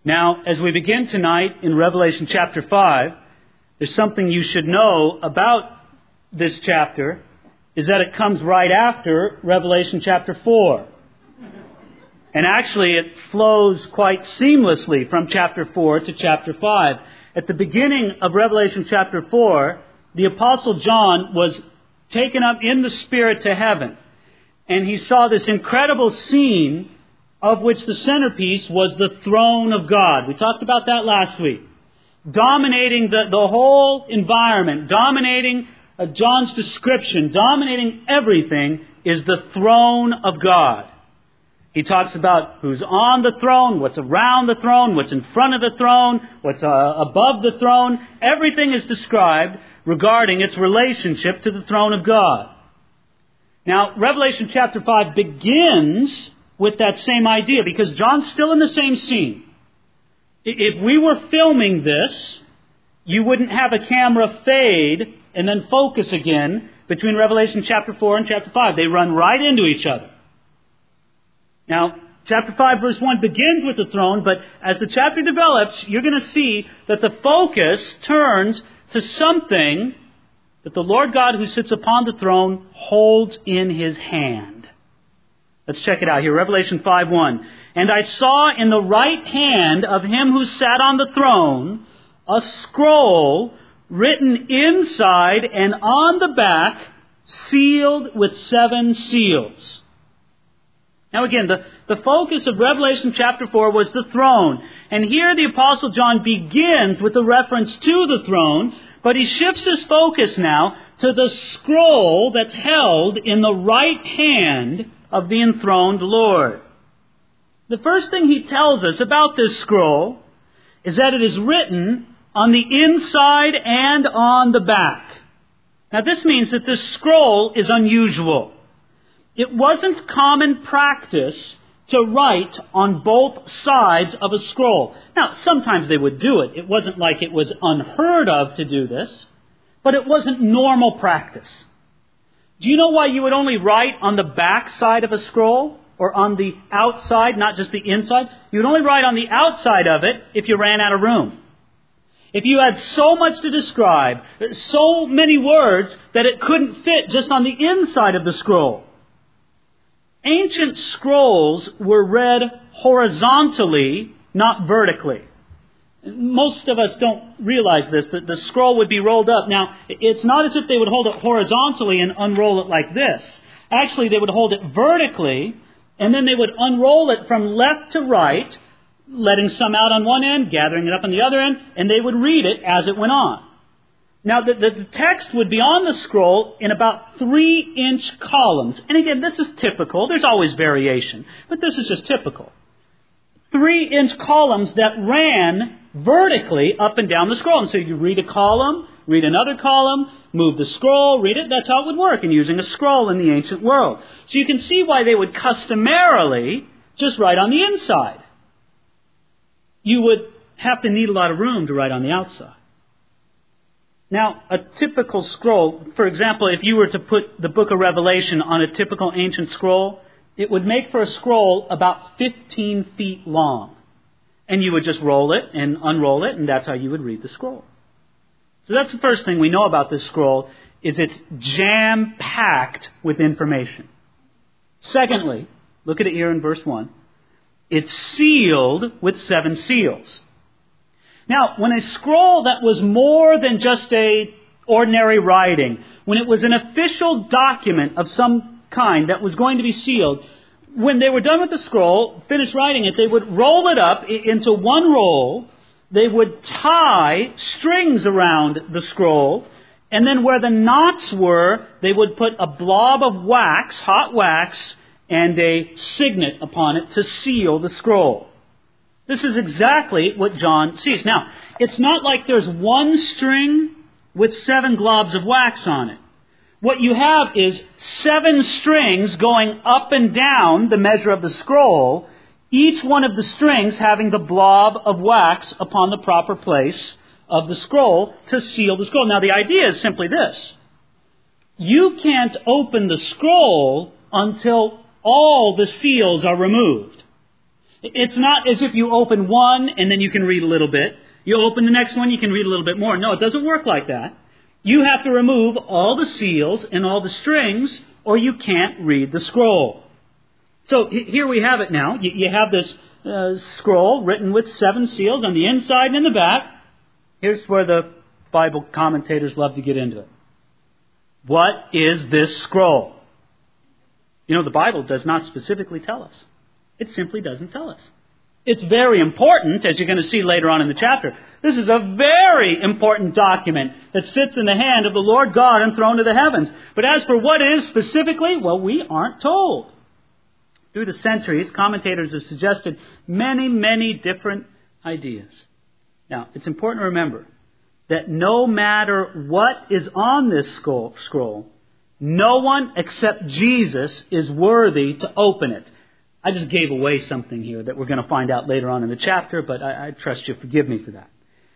Now, as we begin tonight in Revelation chapter 5, there's something you should know about this chapter, is that it comes right after Revelation chapter 4. And actually, it flows quite seamlessly from chapter 4 to chapter 5. At the beginning of Revelation chapter 4, the Apostle John was taken up in the Spirit to heaven. And he saw this incredible scene of which the centerpiece was the throne of God. We talked about that last week. Dominating the whole environment, dominating John's description, dominating everything is the throne of God. He talks about who's on the throne, what's around the throne, what's in front of the throne, what's above the throne. Everything is described regarding its relationship to the throne of God. Now, Revelation chapter 5 begins with that same idea because John's still in the same scene. If we were filming this, you wouldn't have a camera fade and then focus again between Revelation chapter 4 and chapter 5. They run right into each other. Now, chapter 5 verse 1 begins with the throne, but as the chapter develops, you're going to see that the focus turns to something that the Lord God who sits upon the throne holds in His hand. Let's check it out here. Revelation 5:1. And I saw in the right hand of Him who sat on the throne a scroll written inside and on the back, sealed with 7 seals. Now again, the focus of Revelation chapter 4 was the throne. And here the Apostle John begins with a reference to the throne, but he shifts his focus now to the scroll that's held in the right hand of the enthroned Lord. The first thing he tells us about this scroll is that it is written on the inside and on the back. Now this means that this scroll is unusual. It wasn't common practice to write on both sides of a scroll. Now, sometimes they would do it. It wasn't like it was unheard of to do this, but it wasn't normal practice. Do you know why you would only write on the back side of a scroll? Or on the outside, not just the inside? You would only write on the outside of it if you ran out of room. If you had so much to describe, so many words that it couldn't fit just on the inside of the scroll. Ancient scrolls were read horizontally, not vertically. Most of us don't realize this, that the scroll would be rolled up. Now, it's not as if they would hold it horizontally and unroll it like this. Actually, they would hold it vertically, and then they would unroll it from left to right, letting some out on one end, gathering it up on the other end, and they would read it as it went on. Now, the text would be on the scroll in about 3-inch columns. And again, this is typical. There's always variation, but this is just typical. 3-inch columns that ran vertically up and down the scroll. And so you read a column, read another column, move the scroll, read it. That's how it would work in using a scroll in the ancient world. So you can see why they would customarily just write on the inside. You would have to need a lot of room to write on the outside. Now, a typical scroll, for example, if you were to put the book of Revelation on a typical ancient scroll, it would make for a scroll about 15 feet long. And you would just roll it and unroll it, and that's how you would read the scroll. So that's the first thing we know about this scroll, is it's jam-packed with information. Secondly, look at it here in verse 1. It's sealed with 7 seals. Now, when a scroll that was more than just a ordinary writing, when it was an official document of some kind that was going to be sealed, when they were done with the scroll, finished writing it, they would roll it up into one roll. They would tie strings around the scroll, and then where the knots were, they would put a blob of wax, hot wax, and a signet upon it to seal the scroll. This is exactly what John sees. Now, it's not like there's one string with 7 globs of wax on it. What you have is 7 strings going up and down the measure of the scroll, each one of the strings having the blob of wax upon the proper place of the scroll to seal the scroll. Now, the idea is simply this. You can't open the scroll until all the seals are removed. It's not as if you open one and then you can read a little bit. You open the next one, you can read a little bit more. No, it doesn't work like that. You have to remove all the seals and all the strings, or you can't read the scroll. So here we have it now. You have this scroll written with 7 seals on the inside and in the back. Here's where the Bible commentators love to get into it. What is this scroll? You know, the Bible does not specifically tell us. It simply doesn't tell us. It's very important, as you're going to see later on in the chapter. This is a very important document that sits in the hand of the Lord God enthroned in the heavens. But as for what it is specifically, well, we aren't told. Through the centuries, commentators have suggested many, many different ideas. Now, it's important to remember that no matter what is on this scroll, no one except Jesus is worthy to open it. I just gave away something here that we're going to find out later on in the chapter, but I trust you forgive me for that.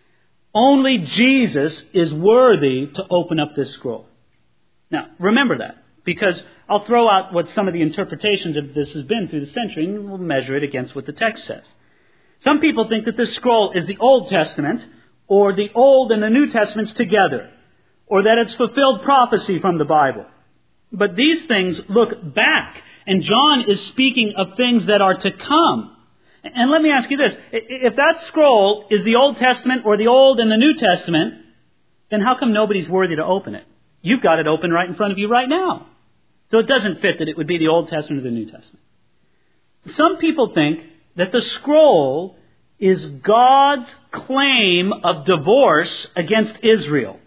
Only Jesus is worthy to open up this scroll. Now, remember that, because I'll throw out what some of the interpretations of this has been through the century, and we'll measure it against what the text says. Some people think that this scroll is the Old Testament, or the Old and the New Testaments together, or that it's fulfilled prophecy from the Bible. But these things look back, and John is speaking of things that are to come. And let me ask you this. If that scroll is the Old Testament or the Old and the New Testament, then how come nobody's worthy to open it? You've got it open right in front of you right now. So it doesn't fit that it would be the Old Testament or the New Testament. Some people think that the scroll is God's claim of divorce against Israel.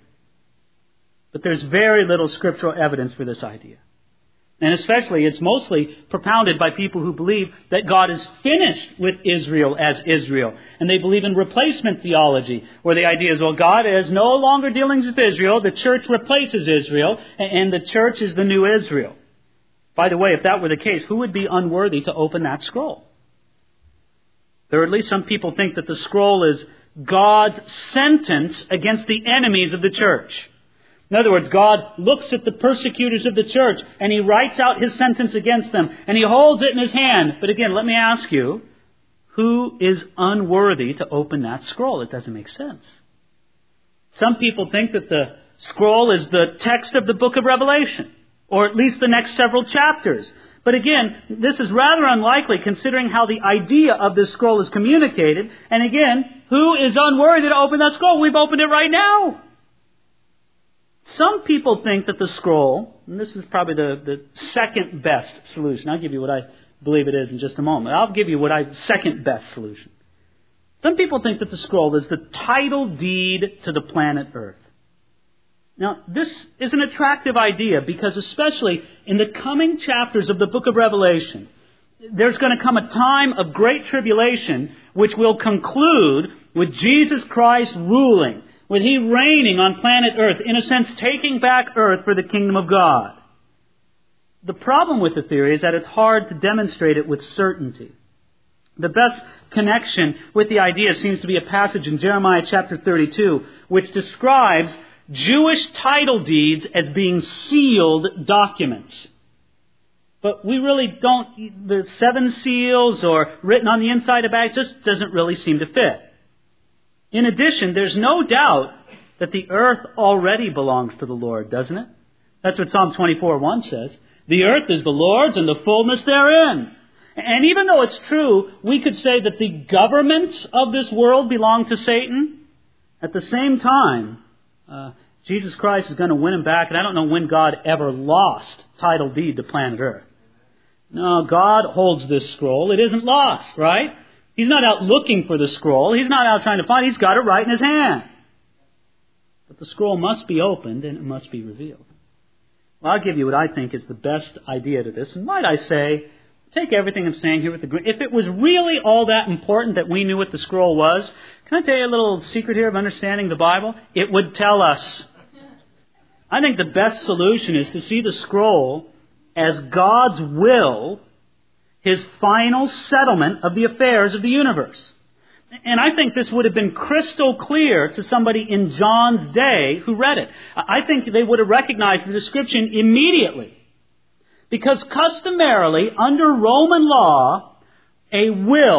But there's very little scriptural evidence for this idea. And especially, it's mostly propounded by people who believe that God is finished with Israel as Israel. And they believe in replacement theology, where the idea is, well, God is no longer dealing with Israel. The church replaces Israel, and the church is the new Israel. By the way, if that were the case, who would be unworthy to open that scroll? Or at least some people think that the scroll is God's sentence against the enemies of the church. In other words, God looks at the persecutors of the church and He writes out His sentence against them and He holds it in His hand. But again, let me ask you, who is unworthy to open that scroll? It doesn't make sense. Some people think that the scroll is the text of the book of Revelation, or at least the next several chapters. But again, this is rather unlikely considering how the idea of this scroll is communicated. And again, who is unworthy to open that scroll? We've opened it right now. Some people think that the scroll, and this is probably the second best solution. I'll give you what I believe it is in just a moment. I'll give you what second best solution. Some people think that the scroll is the title deed to the planet Earth. Now, this is an attractive idea because especially in the coming chapters of the book of Revelation, there's going to come a time of great tribulation which will conclude with Jesus Christ ruling, with He reigning on planet Earth, in a sense taking back Earth for the kingdom of God. The problem with the theory is that it's hard to demonstrate it with certainty. The best connection with the idea seems to be a passage in Jeremiah chapter 32, which describes Jewish title deeds as being sealed documents. But we really don't, the 7 seals or written on the inside of the bag just doesn't really seem to fit. In addition, there's no doubt that the earth already belongs to the Lord, doesn't it? That's what Psalm 24:1 says. The earth is the Lord's and the fullness therein. And even though it's true, we could say that the governments of this world belong to Satan. At the same time, Jesus Christ is going to win him back. And I don't know when God ever lost title deed to planet Earth. No, God holds this scroll. It isn't lost, right? He's not out looking for the scroll. He's not out trying to find it. He's got it right in His hand. But the scroll must be opened and it must be revealed. Well, I'll give you what I think is the best idea to this. And might I say, take everything I'm saying here with the grain. If it was really all that important that we knew what the scroll was, can I tell you a little secret here of understanding the Bible? It would tell us. I think the best solution is to see the scroll as God's will, His final settlement of the affairs of the universe. And I think this would have been crystal clear to somebody in John's day who read it. I think they would have recognized the description immediately. Because customarily, under Roman law, a will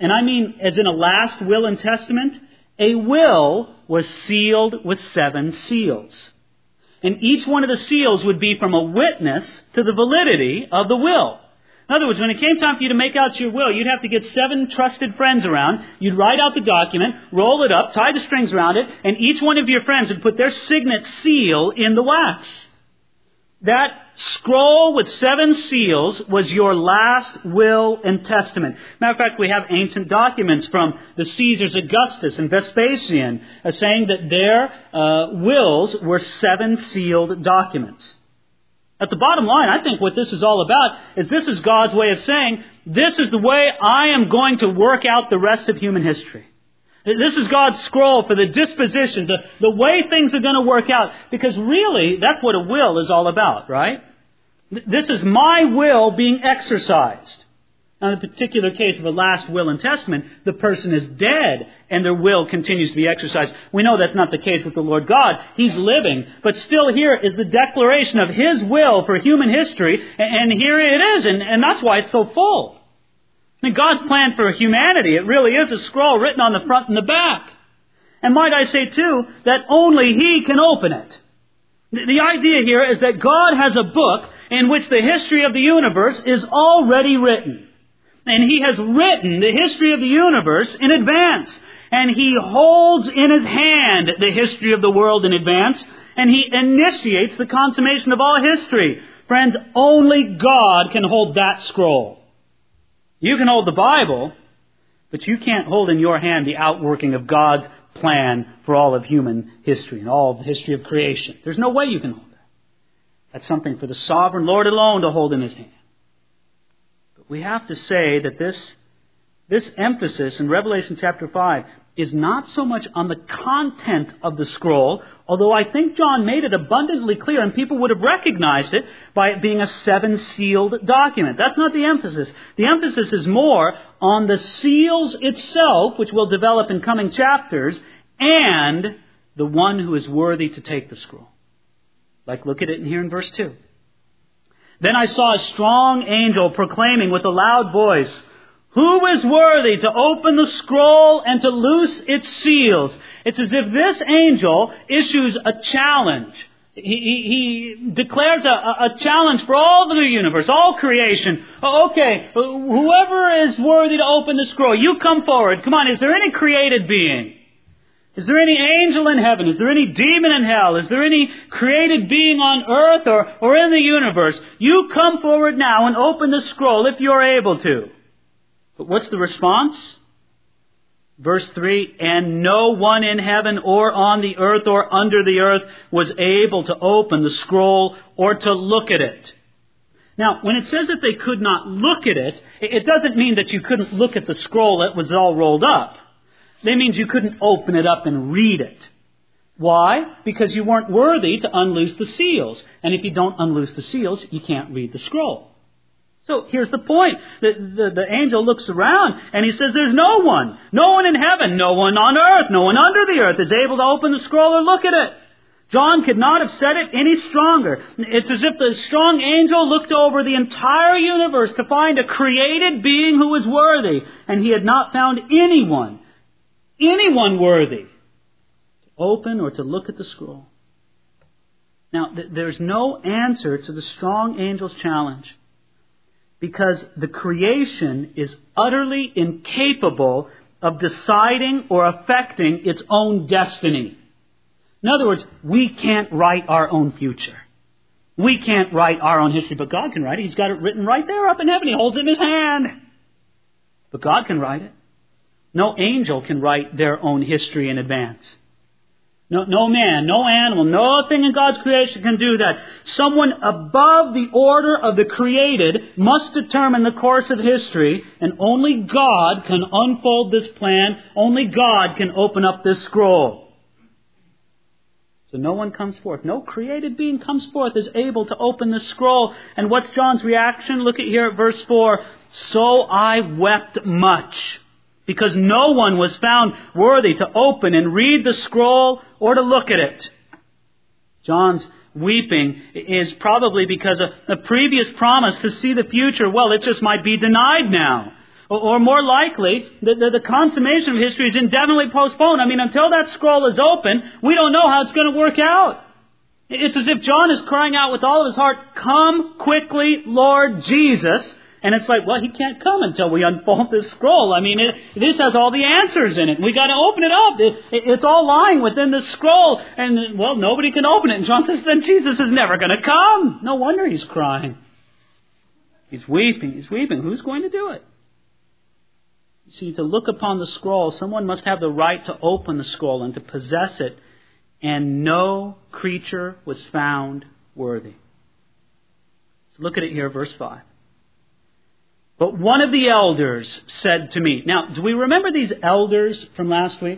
and I mean as in a last will and testament, a will was sealed with 7 seals. And each one of the seals would be from a witness to the validity of the will. In other words, when it came time for you to make out your will, you'd have to get 7 trusted friends around. You'd write out the document, roll it up, tie the strings around it, and each one of your friends would put their signet seal in the wax. That scroll with 7 seals was your last will and testament. Matter of fact, we have ancient documents from the Caesars Augustus and Vespasian saying that their wills were 7 sealed documents. At the bottom line, I think what this is all about is this is God's way of saying, this is the way I am going to work out the rest of human history. This is God's scroll for the disposition, the way things are going to work out. Because really, that's what a will is all about, right? This is my will being exercised. Now, in the particular case of a last will and testament, the person is dead and their will continues to be exercised. We know that's not the case with the Lord God. He's living. But still here is the declaration of His will for human history. And here it is. And that's why it's so full. I mean, God's plan for humanity, it really is a scroll written on the front and the back. And might I say, too, that only He can open it. The idea here is that God has a book in which the history of the universe is already written. And He has written the history of the universe in advance. And He holds in His hand the history of the world in advance. And He initiates the consummation of all history. Friends, only God can hold that scroll. You can hold the Bible, but you can't hold in your hand the outworking of God's plan for all of human history and all of the history of creation. There's no way you can hold that. That's something for the sovereign Lord alone to hold in His hand. But we have to say that this emphasis in Revelation chapter 5 is not so much on the content of the scroll, although I think John made it abundantly clear and people would have recognized it by it being a 7-sealed document. That's not the emphasis. The emphasis is more on the seals itself, which we'll develop in coming chapters, and the one who is worthy to take the scroll. Like, look at it here in verse 2. Then I saw a strong angel proclaiming with a loud voice, "Who is worthy to open the scroll and to loose its seals?" It's as if this angel issues a challenge. He declares a challenge for all the universe, all creation. Okay, whoever is worthy to open the scroll, you come forward. Come on, is there any created being? Is there any angel in heaven? Is there any demon in hell? Is there any created being on earth or in the universe? You come forward now and open the scroll if you're able to. But what's the response? Verse 3, and no one in heaven or on the earth or under the earth was able to open the scroll or to look at it. Now, when it says that they could not look at it, it doesn't mean that you couldn't look at the scroll that was all rolled up. It means you couldn't open it up and read it. Why? Because you weren't worthy to unloose the seals. And if you don't unloose the seals, you can't read the scroll. So here's the point. The angel looks around and he says there's no one in heaven, no one on earth, no one under the earth is able to open the scroll or look at it. John could not have said it any stronger. It's as if the strong angel looked over the entire universe to find a created being who was worthy, and he had not found anyone worthy to open or to look at the scroll. Now, there's no answer to the strong angel's challenge, because the creation is utterly incapable of deciding or affecting its own destiny. In other words, we can't write our own future. We can't write our own history, but God can write it. He's got it written right there up in heaven. He holds it in His hand. But God can write it. No angel can write their own history in advance. No man, no animal, nothing in God's creation can do that. Someone above the order of the created must determine the course of history, and only God can unfold this plan. Only God can open up this scroll. So no one comes forth. No created being comes forth is able to open the scroll. And what's John's reaction? Look at here at verse 4. So I wept much, because no one was found worthy to open and read the scroll or to look at it. John's weeping is probably because a previous promise to see the future, well, it just might be denied now. Or more likely, the consummation of history is indefinitely postponed. I mean, until that scroll is open, we don't know how it's going to work out. It's as if John is crying out with all of his heart, "Come quickly, Lord Jesus." And it's like, well, he can't come until we unfold this scroll. I mean, this has all the answers in it. We got to open it up. It's all lying within the scroll. And, well, nobody can open it. And John says, then Jesus is never going to come. No wonder he's crying. He's weeping. He's weeping. Who's going to do it? You see, to look upon the scroll, someone must have the right to open the scroll and to possess it. And no creature was found worthy. So look at it here, verse 5. But one of the elders said to me. Now, do we remember these elders from last week?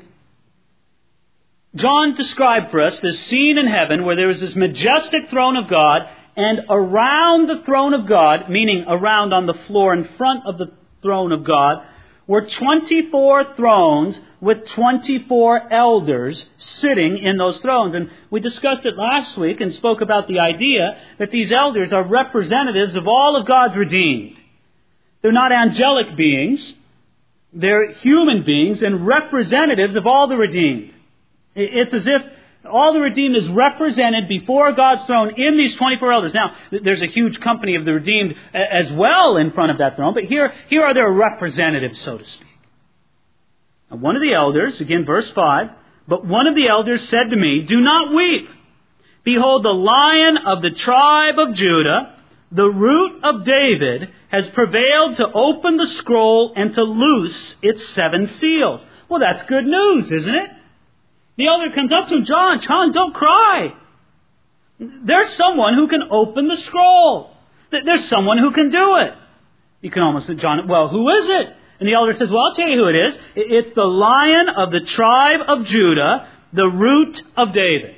John described for us this scene in heaven where there was this majestic throne of God, and around the throne of God, meaning around on the floor in front of the throne of God, were 24 thrones with 24 elders sitting in those thrones. And we discussed it last week and spoke about the idea that these elders are representatives of all of God's redeemed. They're not angelic beings. They're human beings and representatives of all the redeemed. It's as if all the redeemed is represented before God's throne in these 24 elders. Now, there's a huge company of the redeemed as well in front of that throne, but here are their representatives, so to speak. Now, one of the elders, again, verse 5, but one of the elders said to me, "Do not weep. Behold, the Lion of the tribe of Judah, the Root of David, has prevailed to open the scroll and to loose its 7 seals." Well, that's good news, isn't it? The elder comes up to him, John, don't cry. There's someone who can open the scroll. There's someone who can do it. You can almost say, John, well, who is it? And the elder says, well, I'll tell you who it is. It's the Lion of the tribe of Judah, the Root of David.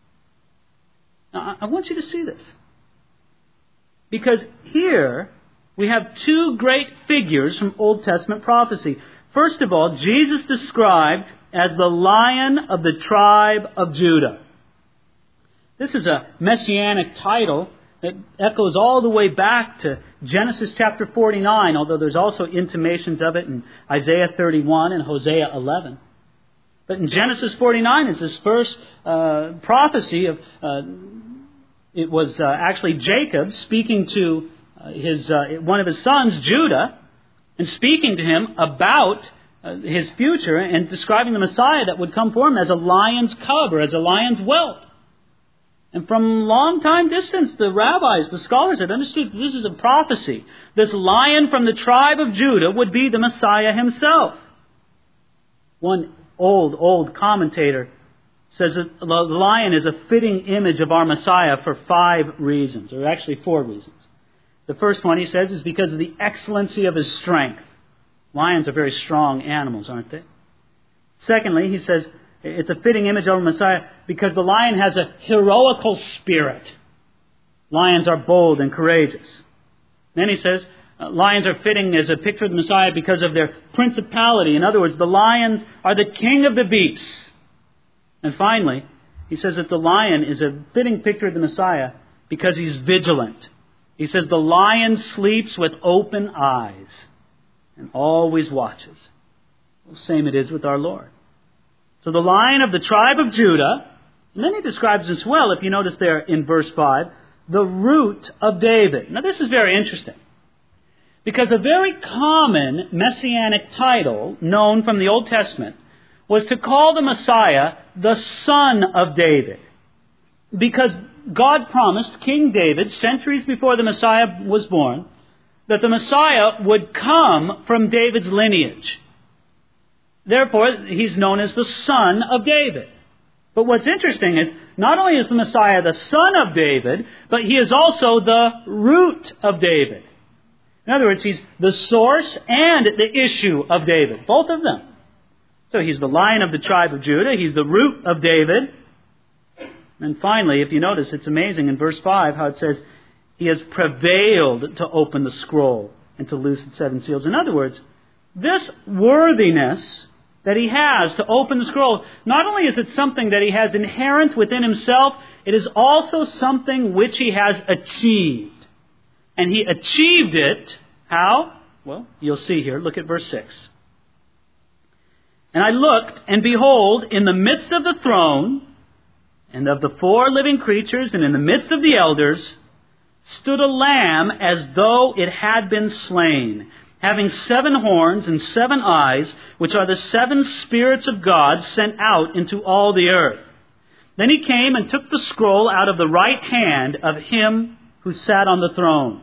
Now, I want you to see this. Because here we have 2 great figures from Old Testament prophecy. First of all, Jesus described as the Lion of the tribe of Judah. This is a messianic title that echoes all the way back to Genesis chapter 49, although there's also intimations of it in Isaiah 31 and Hosea 11. But in Genesis 49 is this first prophecy of... It was actually Jacob speaking to one of his sons, Judah, and speaking to him about his future and describing the Messiah that would come for him as a lion's cub or as a lion's whelp. And from long time distance, the rabbis, the scholars had understood this is a prophecy. This lion from the tribe of Judah would be the Messiah himself. One old commentator says that the lion is a fitting image of our Messiah for 5 reasons, or actually 4 reasons. The first one, he says, is because of the excellency of his strength. Lions are very strong animals, aren't they? Secondly, he says, it's a fitting image of our Messiah because the lion has a heroical spirit. Lions are bold and courageous. Then he says, lions are fitting as a picture of the Messiah because of their principality. In other words, the lions are the king of the beasts. And finally, he says that the lion is a fitting picture of the Messiah because he's vigilant. He says the lion sleeps with open eyes and always watches. The same it is with our Lord. So the Lion of the tribe of Judah, and then he describes as well, if you notice there in verse 5, the Root of David. Now this is very interesting, because a very common messianic title known from the Old Testament was to call the Messiah the Son of David. Because God promised King David, centuries before the Messiah was born, that the Messiah would come from David's lineage. Therefore, he's known as the Son of David. But what's interesting is, not only is the Messiah the Son of David, but he is also the Root of David. In other words, he's the source and the issue of David. Both of them. So he's the Lion of the tribe of Judah. He's the Root of David. And finally, if you notice, it's amazing in verse 5 how it says, he has prevailed to open the scroll and to loose its 7 seals. In other words, this worthiness that he has to open the scroll, not only is it something that he has inherent within himself, it is also something which he has achieved. And he achieved it, how? Well, you'll see here. Look at verse 6. And I looked, and behold, in the midst of the throne, and of the 4 living creatures, and in the midst of the elders, stood a lamb as though it had been slain, having 7 horns and 7 eyes, which are the 7 spirits of God sent out into all the earth. Then he came and took the scroll out of the right hand of him who sat on the throne.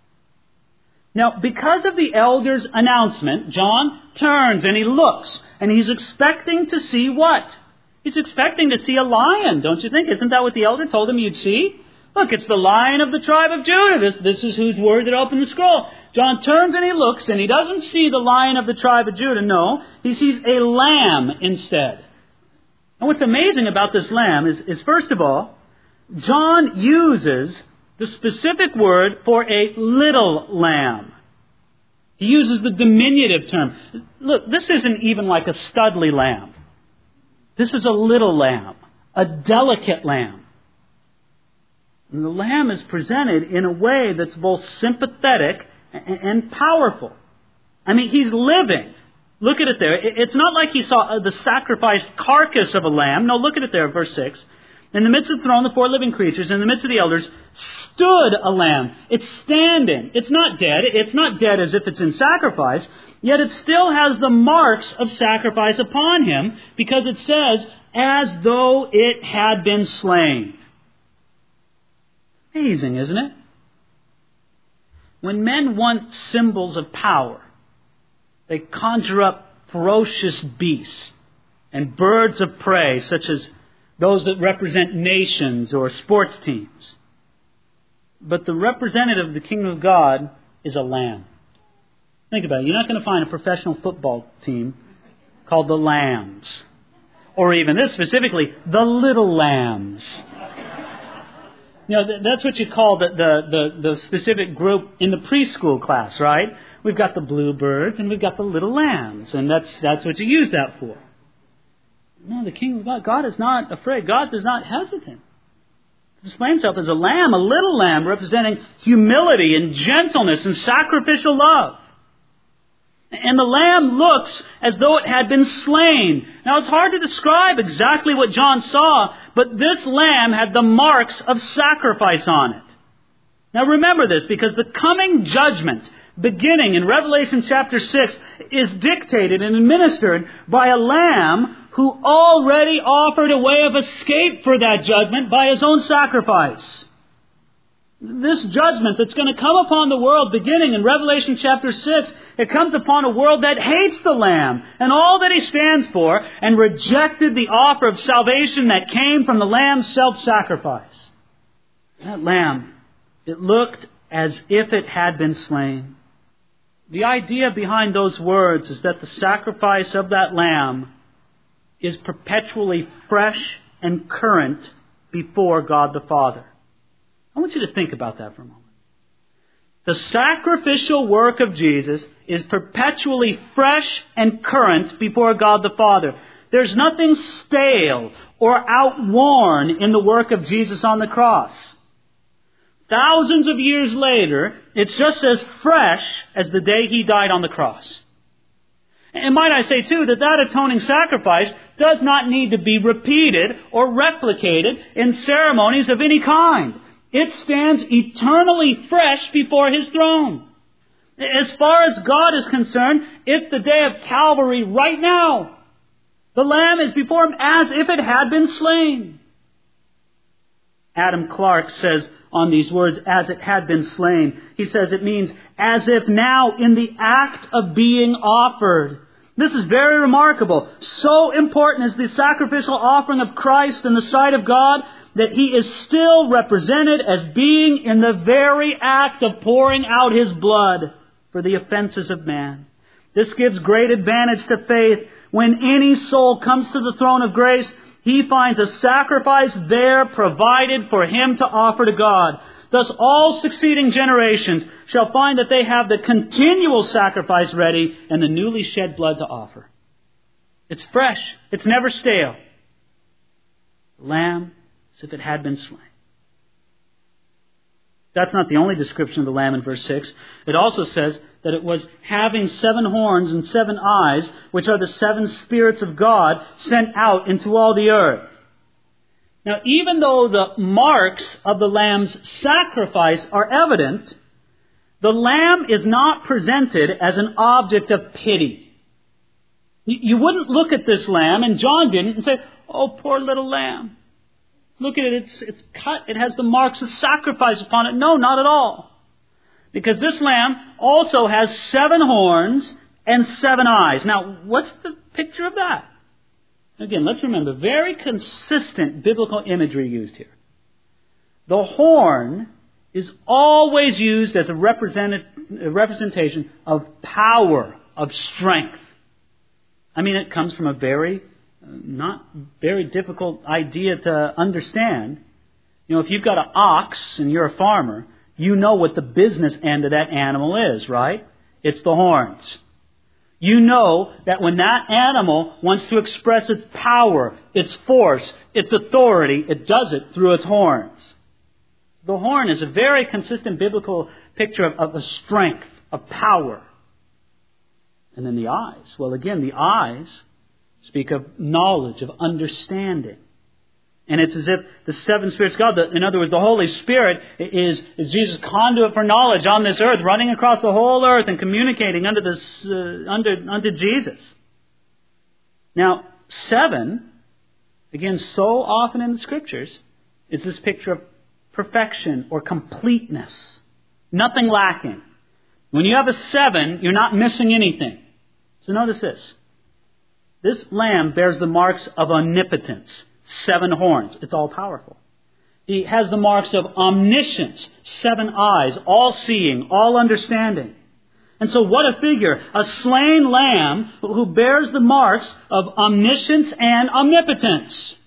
Now, because of the elder's announcement, John turns and he looks, and he's expecting to see what? He's expecting to see a lion, don't you think? Isn't that what the elder told him you'd see? Look, it's the Lion of the tribe of Judah. This is whose word that opened the scroll. John turns and he looks, and he doesn't see the Lion of the tribe of Judah. No, he sees a lamb instead. And what's amazing about this lamb is first of all, John uses the specific word for a little lamb. He uses the diminutive term. Look, this isn't even like a studly lamb. This is a little lamb, a delicate lamb. And the lamb is presented in a way that's both sympathetic and powerful. I mean, he's living. Look at it there. It's not like he saw the sacrificed carcass of a lamb. No, look at it there, verse 6. In the midst of the throne, the 4 living creatures, in the midst of the elders, stood a lamb. It's standing. It's not dead. It's not dead as if it's in sacrifice. Yet it still has the marks of sacrifice upon him, because it says, as though it had been slain. Amazing, isn't it? When men want symbols of power, they conjure up ferocious beasts and birds of prey, such as those that represent nations or sports teams. But the representative of the kingdom of God is a lamb. Think about it. You're not going to find a professional football team called the Lambs. Or even this specifically, the Little Lambs. You know, that's what you call the specific group in the preschool class, right? We've got the bluebirds and we've got the little lambs. And that's what you use that for. No, the kingdom of God. God is not afraid. God does not hesitate. He displays himself as a lamb, a little lamb, representing humility and gentleness and sacrificial love. And the lamb looks as though it had been slain. Now, it's hard to describe exactly what John saw, but this lamb had the marks of sacrifice on it. Now, remember this, because the coming judgment, beginning in Revelation chapter 6, is dictated and administered by a lamb who already offered a way of escape for that judgment by his own sacrifice. This judgment that's going to come upon the world beginning in Revelation chapter 6, it comes upon a world that hates the Lamb and all that He stands for and rejected the offer of salvation that came from the Lamb's self-sacrifice. That Lamb, it looked as if it had been slain. The idea behind those words is that the sacrifice of that Lamb is perpetually fresh and current before God the Father. I want you to think about that for a moment. The sacrificial work of Jesus is perpetually fresh and current before God the Father. There's nothing stale or outworn in the work of Jesus on the cross. Thousands of years later, it's just as fresh as the day He died on the cross. And might I say, too, that atoning sacrifice does not need to be repeated or replicated in ceremonies of any kind. It stands eternally fresh before His throne. As far as God is concerned, it's the day of Calvary right now. The Lamb is before Him as if it had been slain. Adam Clarke says on these words, as it had been slain, he says it means as if now in the act of being offered. This is very remarkable. So important is the sacrificial offering of Christ in the sight of God that He is still represented as being in the very act of pouring out His blood for the offenses of man. This gives great advantage to faith. When any soul comes to the throne of grace, he finds a sacrifice there provided for him to offer to God. Thus all succeeding generations shall find that they have the continual sacrifice ready and the newly shed blood to offer. It's fresh. It's never stale. The Lamb as if it had been slain. That's not the only description of the Lamb in verse 6. It also says that it was having 7 horns and 7 eyes, which are the 7 spirits of God sent out into all the earth. Now, even though the marks of the Lamb's sacrifice are evident, the Lamb is not presented as an object of pity. You wouldn't look at this lamb, and John didn't, and say, "Oh, poor little lamb. Look at it, it's cut, it has the marks of sacrifice upon it." No, not at all. Because this lamb also has 7 horns and 7 eyes. Now, what's the picture of that? Again, let's remember, very consistent biblical imagery used here. The horn is always used as a representation of power, of strength. I mean, it comes from a not very difficult idea to understand. You know, if you've got an ox and you're a farmer, you know what the business end of that animal is, right? It's the horns. You know that when that animal wants to express its power, its force, its authority, it does it through its horns. The horn is a very consistent biblical picture of a strength, of power. And then the eyes. Well, again, the eyes speak of knowledge, of understanding. And it's as if the 7 spirits of God, in other words, the Holy Spirit is Jesus' conduit for knowledge on this earth, running across the whole earth and communicating unto Jesus. Now, 7, again, so often in the Scriptures, is this picture of perfection or completeness. Nothing lacking. When you have a 7, you're not missing anything. So notice this. This lamb bears the marks of omnipotence. 7 horns. It's all powerful. He has the marks of omniscience. 7 eyes. All seeing. All understanding. And so what a figure. A slain lamb who bears the marks of omniscience and omnipotence.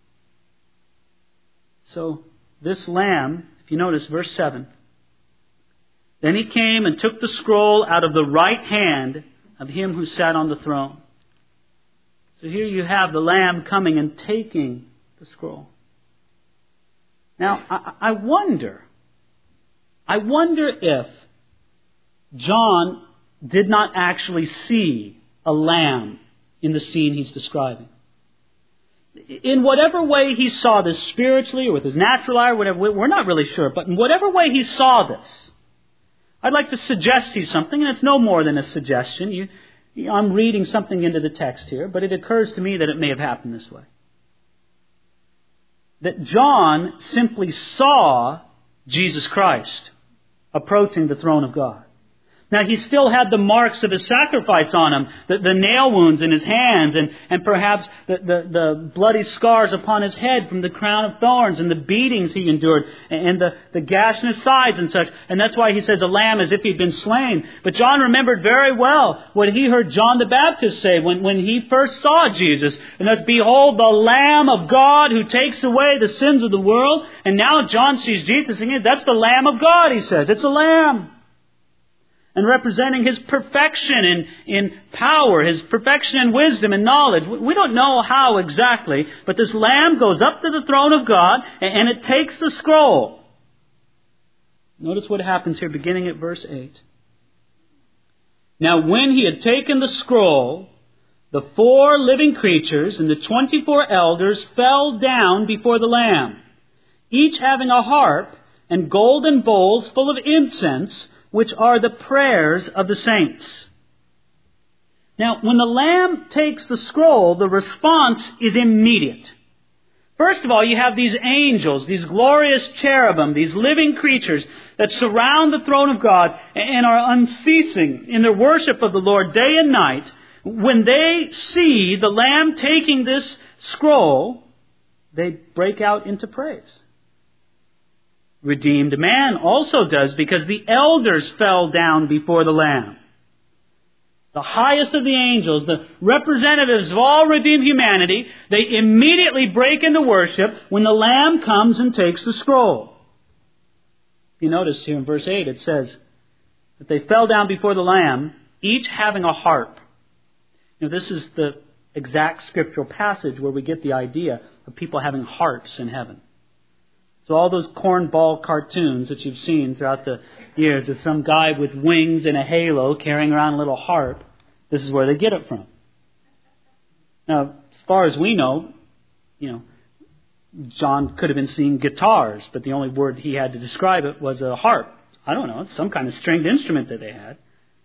So this lamb, if you notice verse 7. Then he came and took the scroll out of the right hand of him who sat on the throne. So here you have the Lamb coming and taking the scroll. Now, I wonder if John did not actually see a lamb in the scene he's describing. In whatever way he saw this, spiritually or with his natural eye or whatever, we're not really sure, but in whatever way he saw this, I'd like to suggest to you something, and it's no more than a suggestion. I'm reading something into the text here, but it occurs to me that it may have happened this way. That John simply saw Jesus Christ approaching the throne of God. Now, he still had the marks of his sacrifice on him, the nail wounds in his hands, and perhaps the bloody scars upon his head from the crown of thorns and the beatings he endured, and the gash in his sides and such. And that's why he says a lamb as if he'd been slain. But John remembered very well what he heard John the Baptist say when he first saw Jesus. And that's, "Behold, the Lamb of God who takes away the sins of the world." And now John sees Jesus, and that's the Lamb of God, he says. It's a lamb. And representing his perfection in power, his perfection in wisdom and knowledge. We don't know how exactly, but this lamb goes up to the throne of God and it takes the scroll. Notice what happens here beginning at verse 8. Now when he had taken the scroll, the 4 living creatures and the 24 elders fell down before the Lamb, each having a harp and golden bowls full of incense, which are the prayers of the saints. Now, when the Lamb takes the scroll, the response is immediate. First of all, you have these angels, these glorious cherubim, these living creatures that surround the throne of God and are unceasing in their worship of the Lord day and night. When they see the Lamb taking this scroll, they break out into praise. Redeemed man also does, because the elders fell down before the Lamb. The highest of the angels, the representatives of all redeemed humanity, they immediately break into worship when the Lamb comes and takes the scroll. You notice here in verse 8 it says that they fell down before the Lamb, each having a harp. Now, this is the exact scriptural passage where we get the idea of people having harps in heaven. So all those cornball cartoons that you've seen throughout the years of some guy with wings and a halo carrying around a little harp, this is where they get it from. Now, as far as we know, John could have been seeing guitars, but the only word he had to describe it was a harp. I don't know, it's some kind of stringed instrument that they had.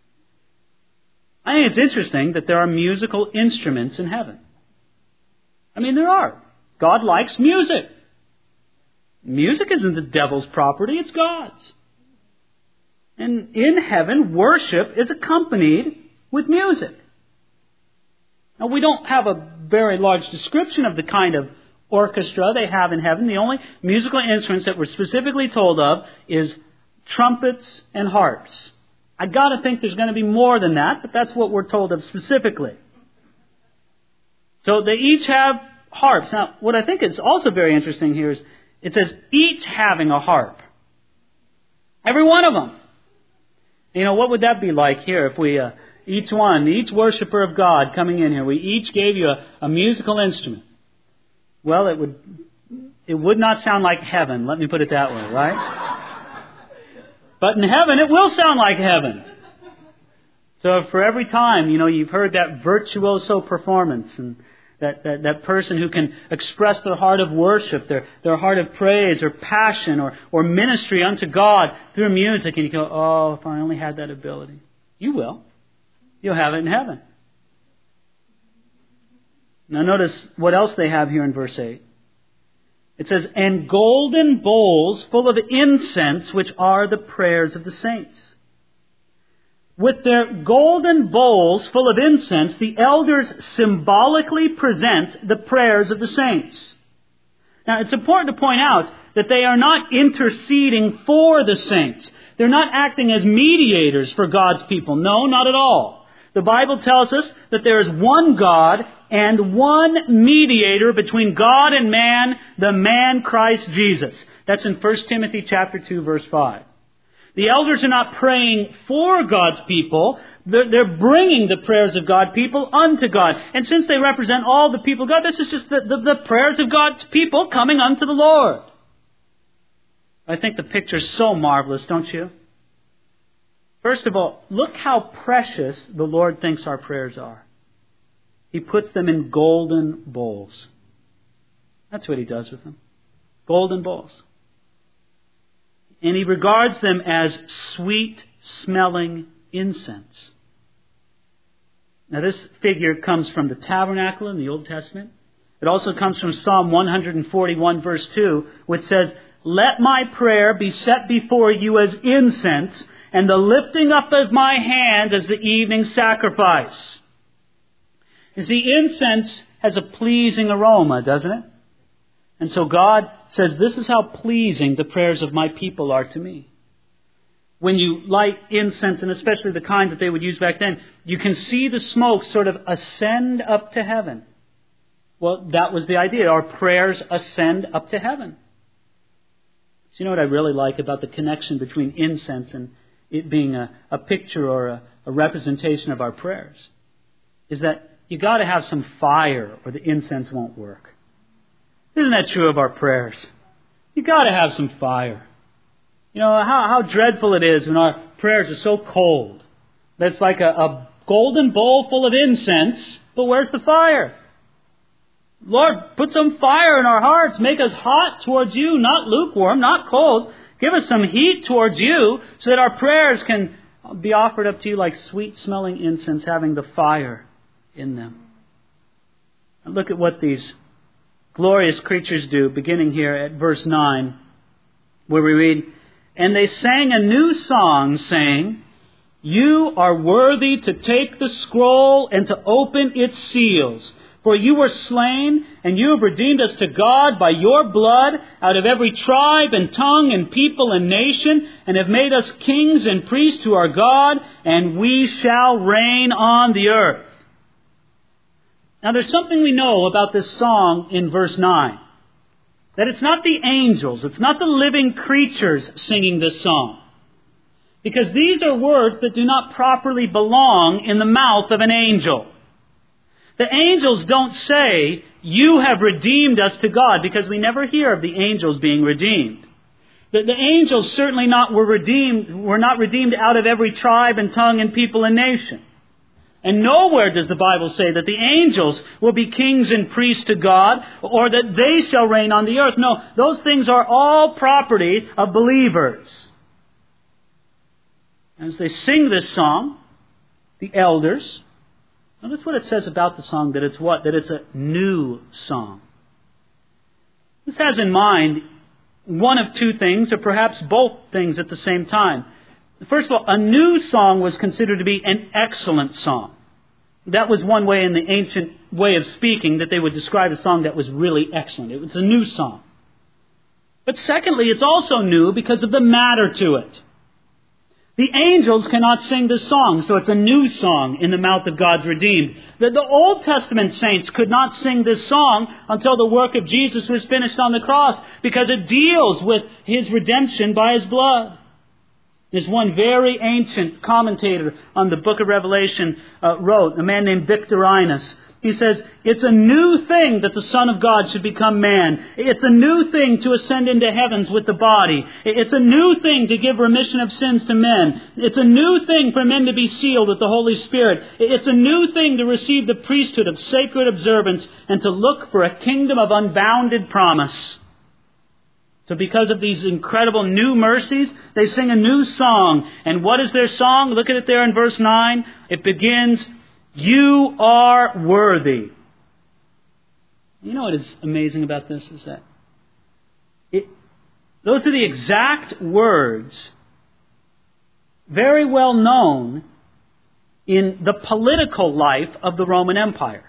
I think it's interesting that there are musical instruments in heaven. I mean, there are. God likes music. Music isn't the devil's property, it's God's. And in heaven, worship is accompanied with music. Now, we don't have a very large description of the kind of orchestra they have in heaven. The only musical instruments that we're specifically told of is trumpets and harps. I got to think there's going to be more than that, but that's what we're told of specifically. So they each have harps. Now, what I think is also very interesting here is it says each having a harp. Every one of them. What would that be like here if we, each worshiper of God coming in here, we each gave you a musical instrument? Well, it would not sound like heaven, let me put it that way, right? But in heaven, it will sound like heaven. So for every time, you've heard that virtuoso performance and that person who can express their heart of worship, their heart of praise or passion or ministry unto God through music, and you go, oh, if I only had that ability. You will. You'll have it in heaven. Now notice what else they have here in verse 8. It says, and golden bowls full of incense, which are the prayers of the saints. With their golden bowls full of incense, the elders symbolically present the prayers of the saints. Now, it's important to point out that they are not interceding for the saints. They're not acting as mediators for God's people. No, not at all. The Bible tells us that there is one God and one mediator between God and man, the man Christ Jesus. That's in 1 Timothy chapter 2, verse 5. The elders are not praying for God's people. They're bringing the prayers of God's people unto God. And since they represent all the people of God, this is just the prayers of God's people coming unto the Lord. I think the picture's so marvelous, don't you? First of all, look how precious the Lord thinks our prayers are. He puts them in golden bowls. That's what He does with them. Golden bowls. And He regards them as sweet-smelling incense. Now this figure comes from the tabernacle in the Old Testament. It also comes from Psalm 141 verse 2, which says, let my prayer be set before you as incense, and the lifting up of my hands as the evening sacrifice. You see, incense has a pleasing aroma, doesn't it? And so God says, this is how pleasing the prayers of my people are to me. When you light incense, and especially the kind that they would use back then, you can see the smoke sort of ascend up to heaven. Well, that was the idea. Our prayers ascend up to heaven. So you know what I really like about the connection between incense and it being a picture or a representation of our prayers? Is that you got to have some fire or the incense won't work. Isn't that true of our prayers? You got to have some fire. How dreadful it is when our prayers are so cold. That's like a golden bowl full of incense, but where's the fire? Lord, put some fire in our hearts. Make us hot towards you, not lukewarm, not cold. Give us some heat towards you so that our prayers can be offered up to you like sweet-smelling incense, having the fire in them. And look at what these glorious creatures do, beginning here at verse 9, where we read, and they sang a new song, saying, you are worthy to take the scroll and to open its seals. For you were slain, and you have redeemed us to God by your blood out of every tribe and tongue and people and nation, and have made us kings and priests to our God, and we shall reign on the earth. Now there's something we know about this song in verse 9. That it's not the angels, it's not the living creatures singing this song. Because these are words that do not properly belong in the mouth of an angel. The angels don't say, you have redeemed us to God, because we never hear of the angels being redeemed. The angels certainly were not redeemed out of every tribe and tongue and people and nation. And nowhere does the Bible say that the angels will be kings and priests to God, or that they shall reign on the earth. No, those things are all property of believers. As they sing this song, the elders, notice what it says about the song, that it's what? That it's a new song. This has in mind one of two things, or perhaps both things at the same time. First of all, a new song was considered to be an excellent song. That was one way in the ancient way of speaking that they would describe a song that was really excellent. It was a new song. But secondly, it's also new because of the matter to it. The angels cannot sing this song, so it's a new song in the mouth of God's redeemed. The Old Testament saints could not sing this song until the work of Jesus was finished on the cross, because it deals with His redemption by His blood. There's one very ancient commentator on the book of Revelation wrote, a man named Victorinus. He says, it's a new thing that the Son of God should become man. It's a new thing to ascend into heavens with the body. It's a new thing to give remission of sins to men. It's a new thing for men to be sealed with the Holy Spirit. It's a new thing to receive the priesthood of sacred observance and to look for a kingdom of unbounded promise. So because of these incredible new mercies, they sing a new song. And what is their song? Look at it there in verse 9. It begins, you are worthy. You know what is amazing about this is that those are the exact words very well known in the political life of the Roman Empire.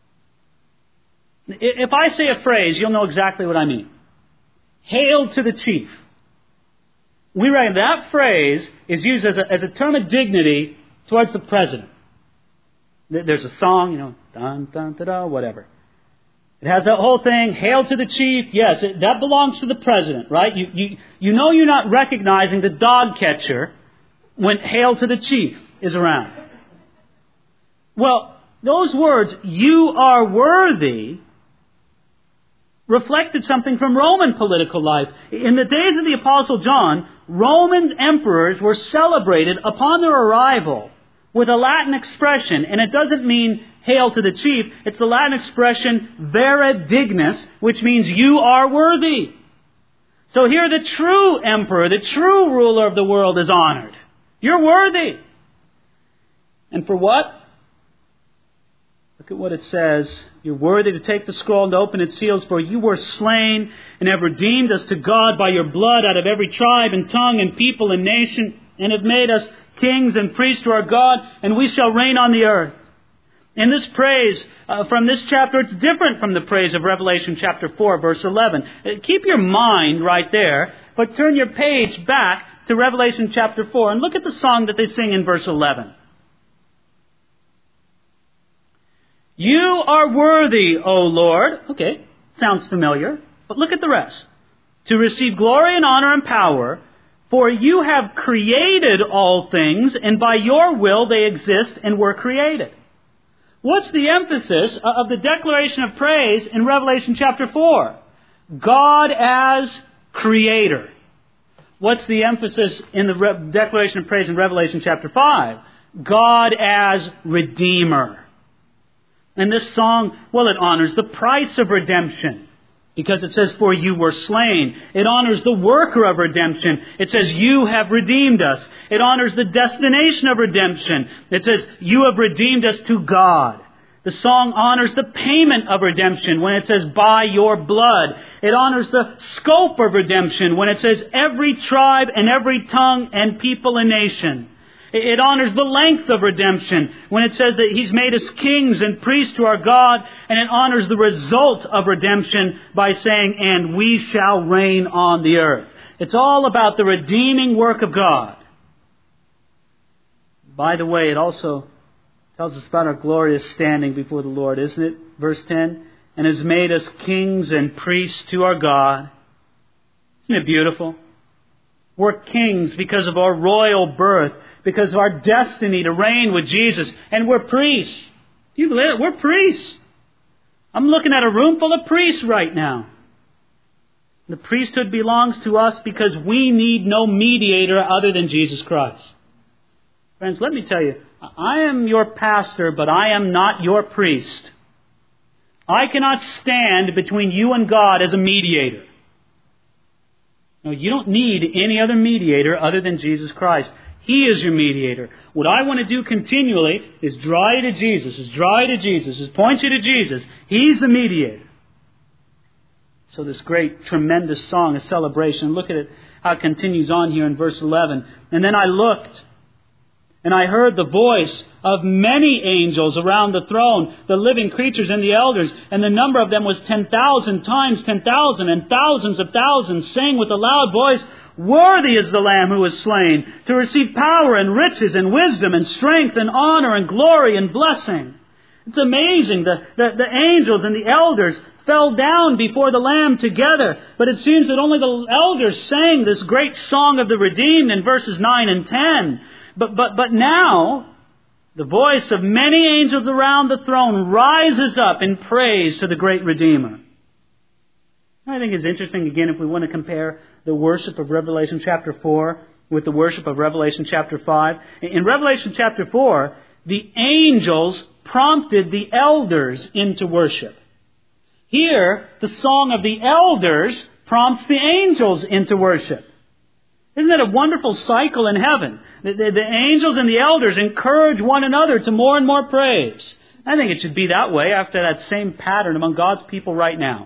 If I say a phrase, you'll know exactly what I mean. Hail to the chief. We reckon that phrase is used as a term of dignity towards the president. There's a song, dun, dun, da, da, whatever. It has that whole thing, hail to the chief. Yes, that belongs to the president, right? You know you're not recognizing the dog catcher when hail to the chief is around. Well, those words, you are worthy, reflected something from Roman political life. In the days of the Apostle John, Roman emperors were celebrated upon their arrival with a Latin expression, and it doesn't mean hail to the chief. It's the Latin expression vera dignus, which means you are worthy. So here the true emperor, the true ruler of the world is honored. You're worthy. And for what? Look at what it says. You're worthy to take the scroll and to open its seals, for you were slain and have redeemed us to God by your blood out of every tribe and tongue and people and nation, and have made us kings and priests to our God, and we shall reign on the earth. In this praise from this chapter, it's different from the praise of Revelation chapter 4, verse 11. Keep your mind right there, but turn your page back to Revelation chapter 4 and look at the song that they sing in verse 11. You are worthy, O Lord. Okay, sounds familiar, but look at the rest. To receive glory and honor and power, for you have created all things, and by your will they exist and were created. What's the emphasis of the declaration of praise in Revelation chapter 4? God as Creator. What's the emphasis in the declaration of praise in Revelation chapter 5? God as Redeemer. And this song, well, it honors the price of redemption, because it says, for you were slain. It honors the worker of redemption. It says, you have redeemed us. It honors the destination of redemption. It says, you have redeemed us to God. The song honors the payment of redemption when it says, by your blood. It honors the scope of redemption when it says, every tribe and every tongue and people and nation. It honors the length of redemption when it says that He's made us kings and priests to our God. And it honors the result of redemption by saying, and we shall reign on the earth. It's all about the redeeming work of God. By the way, it also tells us about our glorious standing before the Lord, isn't it? Verse 10, and has made us kings and priests to our God. Isn't it beautiful? We're kings because of our royal birth, because of our destiny to reign with Jesus. And we're priests You believe it? We're priests. I'm looking at a room full of priests right now. The priesthood belongs to us because we need no mediator other than Jesus Christ. Friends, let me tell you, I am your pastor, but I am not your priest. I cannot stand between you and God as a mediator. No, you don't need any other mediator other than Jesus Christ. He is your mediator. What I want to do continually is draw you to Jesus, is point you to Jesus. He's the mediator. So this great, tremendous song, a celebration. Look at it, how it continues on here in verse 11. And then I looked, and I heard the voice of many angels around the throne, the living creatures and the elders, and the number of them was 10,000 times 10,000, and thousands of thousands, saying with a loud voice, "Worthy is the Lamb who was slain, to receive power and riches and wisdom and strength and honor and glory and blessing." It's amazing. The angels and the elders fell down before the Lamb together. But it seems that only the elders sang this great song of the redeemed in verses 9 and 10. But now, the voice of many angels around the throne rises up in praise to the great Redeemer. I think it's interesting, again, if we want to compare the worship of Revelation chapter 4 with the worship of Revelation chapter 5. In Revelation chapter 4, the angels prompted the elders into worship. Here, the song of the elders prompts the angels into worship. Isn't that a wonderful cycle in heaven? The angels and the elders encourage one another to more and more praise. I think it should be that way after that same pattern among God's people right now.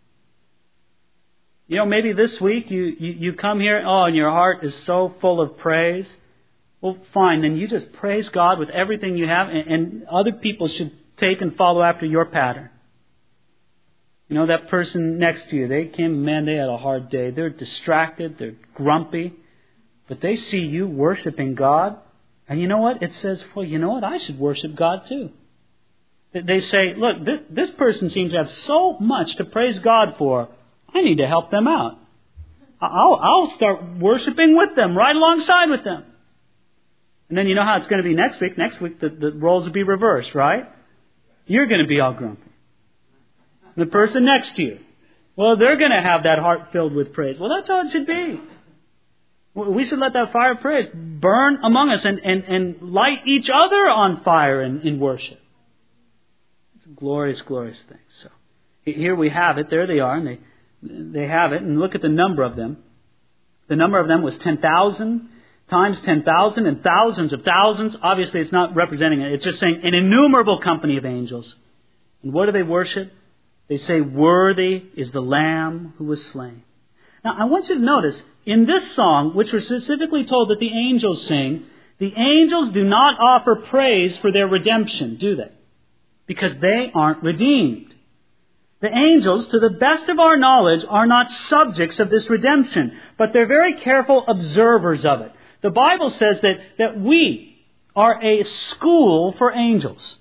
You know, maybe this week you come here, and your heart is so full of praise. Well, fine, then you just praise God with everything you have, and other people should take and follow after your pattern. You know, that person next to you, they had a hard day. They're distracted, they're grumpy, but they see you worshiping God, and you know what? It says, well, you know what? I should worship God too. They say, look, this person seems to have so much to praise God for. I need to help them out. I'll start worshiping with them, right alongside with them. And then you know how it's going to be next week. Next week the roles will be reversed, right? You're going to be all grumpy. The person next to you, well, they're going to have that heart filled with praise. Well, that's how it should be. We should let that fire of praise burn among us and light each other on fire in worship. It's a glorious, glorious thing. So here we have it. There they are, and they have it. And look at the number of them. The number of them was 10,000 times 10,000 and thousands of thousands. Obviously, it's not representing it. It's just saying an innumerable company of angels. And what do they worship? They say, "Worthy is the Lamb who was slain." Now, I want you to notice, in this song, which we're specifically told that the angels sing, the angels do not offer praise for their redemption, do they? Because they aren't redeemed. The angels, to the best of our knowledge, are not subjects of this redemption, but they're very careful observers of it. The Bible says that we are a school for angels.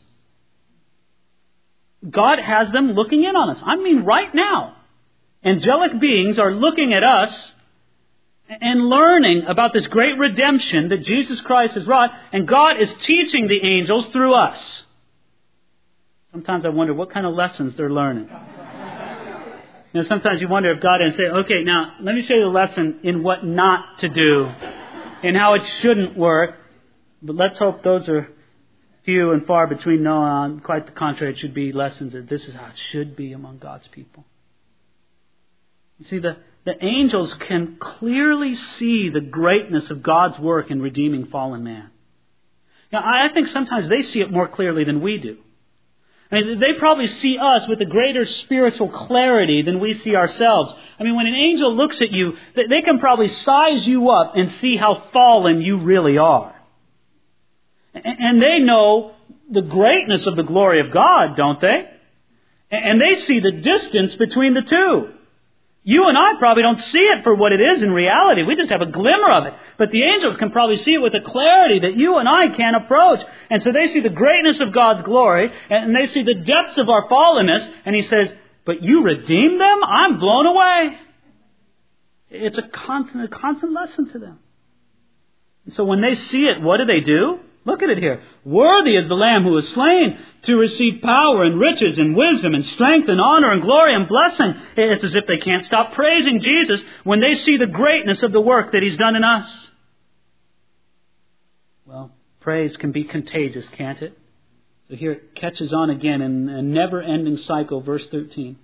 God has them looking in on us. I mean, right now. Angelic beings are looking at us and learning about this great redemption that Jesus Christ has wrought, and God is teaching the angels through us. Sometimes I wonder what kind of lessons they're learning. You know, sometimes you wonder if God is saying, okay, now let me show you a lesson in what not to do, in how it shouldn't work. But let's hope those are few and far between. No, quite the contrary. It should be lessons that this is how it should be among God's people. You see, the angels can clearly see the greatness of God's work in redeeming fallen man. Now, I think sometimes they see it more clearly than we do. I mean, they probably see us with a greater spiritual clarity than we see ourselves. I mean, when an angel looks at you, they can probably size you up and see how fallen you really are. And they know the greatness of the glory of God, don't they? And they see the distance between the two. You and I probably don't see it for what it is in reality. We just have a glimmer of it. But the angels can probably see it with a clarity that you and I can't approach. And so they see the greatness of God's glory, and they see the depths of our fallenness. And He says, but you redeemed them? I'm blown away. It's a constant lesson to them. And so when they see it, what do? Look at it here. Worthy is the Lamb who was slain to receive power and riches and wisdom and strength and honor and glory and blessing. It's as if they can't stop praising Jesus when they see the greatness of the work that He's done in us. Well, praise can be contagious, can't it? So here it catches on again in a never-ending cycle, verse 13.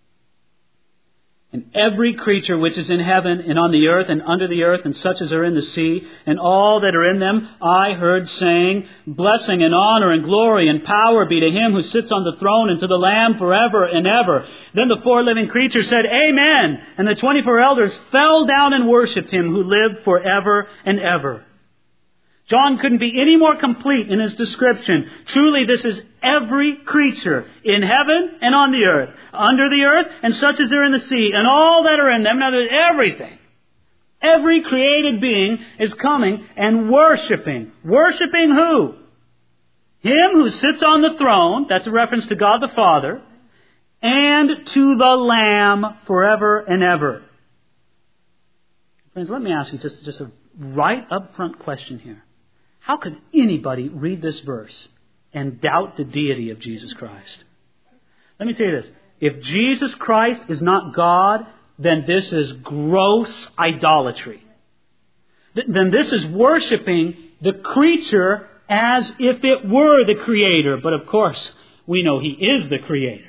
And every creature which is in heaven and on the earth and under the earth and such as are in the sea and all that are in them, I heard saying, blessing and honor and glory and power be to Him who sits on the throne and to the Lamb forever and ever. Then the 4 living creatures said, Amen. And the 24 elders fell down and worshipped Him who lived forever and ever. John couldn't be any more complete in his description. Truly, this is every creature in heaven and on the earth, under the earth, and such as are in the sea, and all that are in them. Now, there's everything. Every created being is coming and worshiping. Worshiping who? Him who sits on the throne, that's a reference to God the Father, and to the Lamb forever and ever. Friends, let me ask you just a right up front question here. How could anybody read this verse and doubt the deity of Jesus Christ? Let me tell you this. If Jesus Christ is not God, then this is gross idolatry. Then this is worshiping the creature as if it were the Creator. But of course, we know He is the Creator.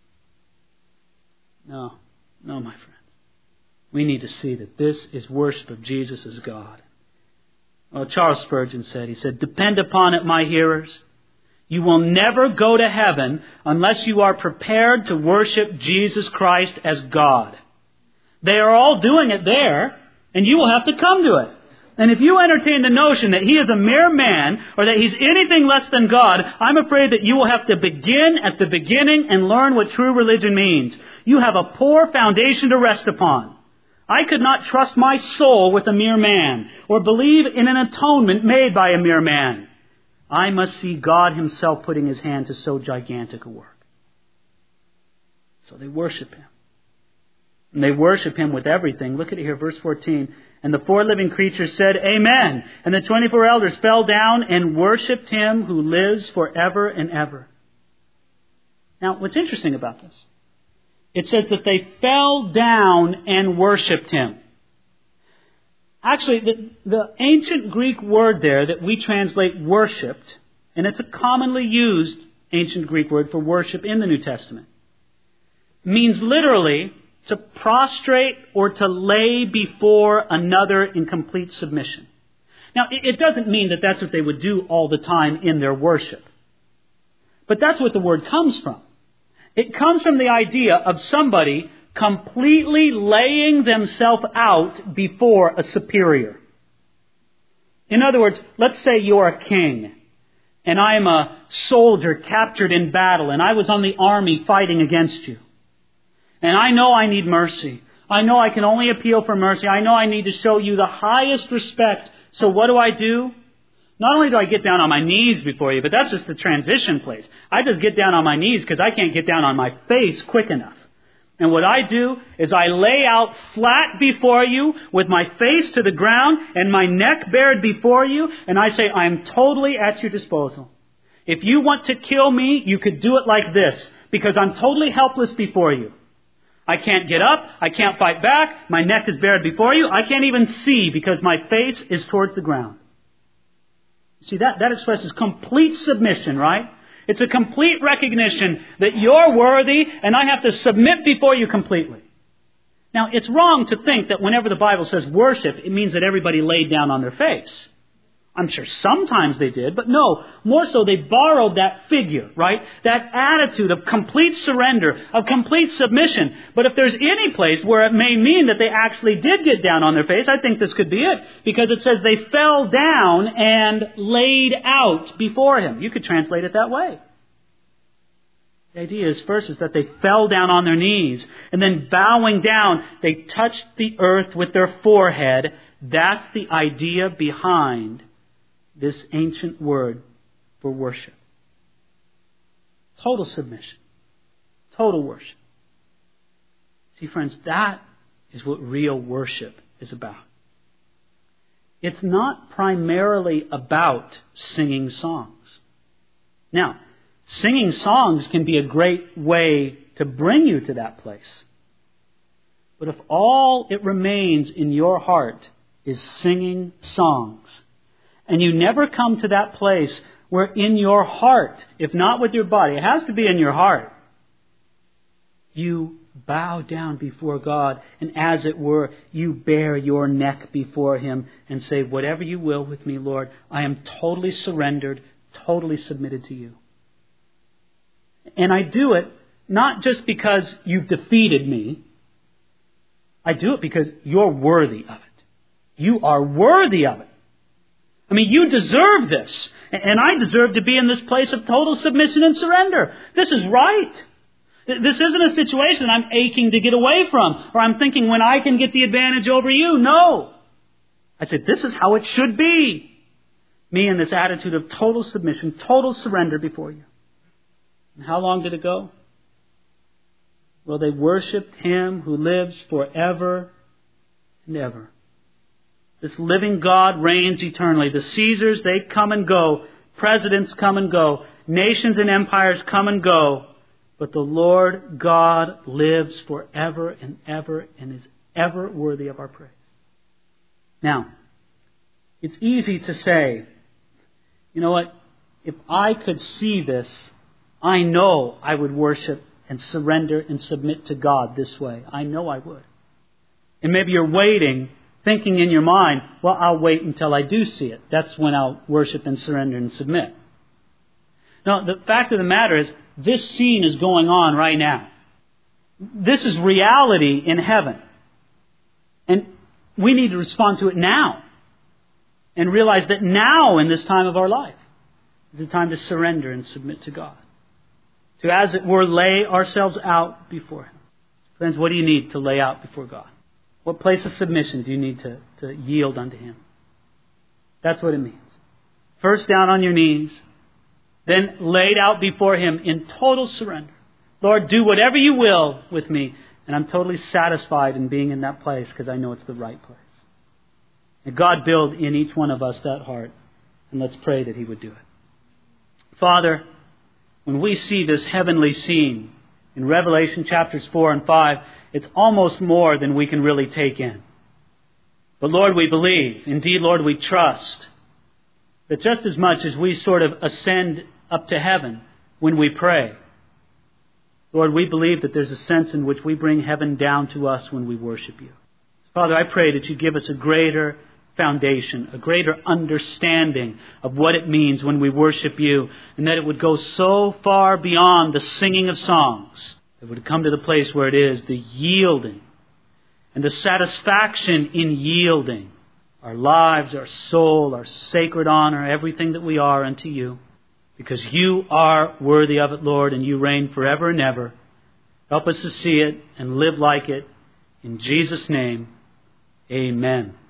No, my friends. We need to see that this is worship of Jesus as God. Well, Charles Spurgeon said, he said, depend upon it, my hearers. You will never go to heaven unless you are prepared to worship Jesus Christ as God. They are all doing it there, and you will have to come to it. And if you entertain the notion that He is a mere man or that He's anything less than God, I'm afraid that you will have to begin at the beginning and learn what true religion means. You have a poor foundation to rest upon. I could not trust my soul with a mere man or believe in an atonement made by a mere man. I must see God Himself putting His hand to so gigantic a work. So they worship Him. And they worship Him with everything. Look at it here, verse 14. And the 4 living creatures said, Amen. And the 24 elders fell down and worshipped Him who lives forever and ever. Now, what's interesting about this? It says that they fell down and worshipped Him. Actually, the ancient Greek word there that we translate worshipped, and it's a commonly used ancient Greek word for worship in the New Testament, means literally to prostrate or to lay before another in complete submission. Now, it doesn't mean that that's what they would do all the time in their worship. But that's what the word comes from. It comes from the idea of somebody completely laying themselves out before a superior. In other words, let's say you're a king, and I am a soldier captured in battle, and I was on the army fighting against you. And I know I need mercy. I know I can only appeal for mercy. I know I need to show you the highest respect. So what do? Not only do I get down on my knees before you, but that's just the transition place. I just get down on my knees because I can't get down on my face quick enough. And what I do is I lay out flat before you with my face to the ground and my neck bared before you, and I say, I am totally at your disposal. If you want to kill me, you could do it like this, because I'm totally helpless before you. I can't get up, I can't fight back, my neck is bared before you, I can't even see because my face is towards the ground. See, that expresses complete submission, right? It's a complete recognition that you're worthy and I have to submit before you completely. Now, it's wrong to think that whenever the Bible says worship, it means that everybody laid down on their face. I'm sure sometimes they did, but no, more so they borrowed that figure, right? That attitude of complete surrender, of complete submission. But if there's any place where it may mean that they actually did get down on their face, I think this could be it. Because it says they fell down and laid out before Him. You could translate it that way. The idea is first is that they fell down on their knees, and then bowing down, they touched the earth with their forehead. That's the idea behind this ancient word for worship. Total submission. Total worship. See, friends, that is what real worship is about. it's not primarily about singing songs. Now, singing songs can be a great way to bring you to that place. But if all it remains in your heart is singing songs, and you never come to that place where in your heart, if not with your body, it has to be in your heart, you bow down before God, and as it were, you bare your neck before Him and say, whatever you will with me, Lord, I am totally surrendered, totally submitted to you. And I do it not just because you've defeated me. I do it because you're worthy of it. You are worthy of it. I mean, you deserve this. And I deserve to be in this place of total submission and surrender. This is right. This isn't a situation I'm aching to get away from, or I'm thinking when I can get the advantage over you. No. I said, this is how it should be. Me in this attitude of total submission, total surrender before you. And how long did it go? Well, they worshipped Him who lives forever and ever. This living God reigns eternally. The Caesars, they come and go. Presidents come and go. Nations and empires come and go. But the Lord God lives forever and is ever worthy of our praise. Now, it's easy to say, you know what? If I could see this, I know I would worship and surrender and submit to God this way. I know I would. And maybe you're waiting, thinking in your mind, well, I'll wait until I do see it. That's when I'll worship and surrender and submit. No, the fact of the matter is, this scene is going on right now. This is reality in heaven. And we need to respond to it now. And realize that now, in this time of our life, is the time to surrender and submit to God. To, as it were, lay ourselves out before Him. Friends, what do you need to lay out before God? What place of submission do you need to yield unto Him? That's what it means. First, down on your knees. Then laid out before Him in total surrender. Lord, do whatever you will with me. And I'm totally satisfied in being in that place because I know it's the right place. And God build in each one of us that heart. And let's pray that He would do it. Father, when we see this heavenly scene in Revelation chapters 4 and 5, it's almost more than we can really take in. But Lord, we believe. Indeed, Lord, we trust that just as much as we sort of ascend up to heaven when we pray, Lord, we believe that there's a sense in which we bring heaven down to us when we worship you. Father, I pray that you give us a greater foundation, a greater understanding of what it means when we worship you, and that it would go so far beyond the singing of songs, it would come to the place where it is the yielding and the satisfaction in yielding our lives, our soul, our sacred honor, everything that we are unto you. Because you are worthy of it, Lord, and you reign forever and ever. Help us to see it and live like it. In Jesus' name, amen.